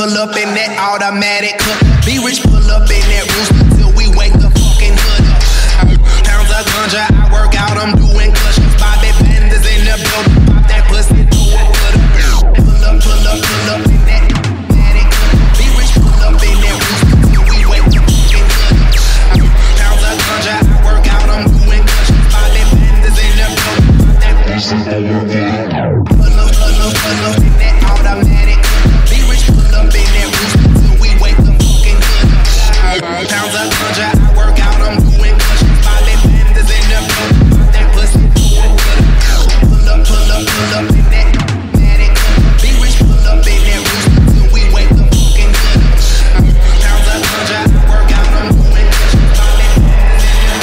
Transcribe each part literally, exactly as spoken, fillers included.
pull up in that automatic hook. Be rich, pull up in that rooster till we wake the fucking hood up. Pounds of ganja, I work out, I'm doing cushions. Bobby Benders in the building, pop that pussy through a put up. Pull up, pull up, pull up in that automatic hook. Be rich, pull up in that rooster till we wake the fucking hood up. Pounds of ganja, I work out, I'm doing cushions. Bobby Benders in the building, pop that pussy through a put up. Pull up, pull up, pull up in that automatic hook. Be rich, pull up in that rooster till we wake the fucking hood up. Pounds of ganja, I work out, I'm doing cushions. Bobby Benders in the building, pop that pussy through a put up. Pull up, pull up, pull up in that automatic hook. Be rich, pull up in that rooster till we wake the fucking hood up. Pounds of ganja, I work out, I'm doing cushions. Bobby Benders in the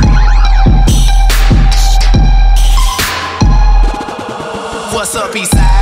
What's up, Eastside?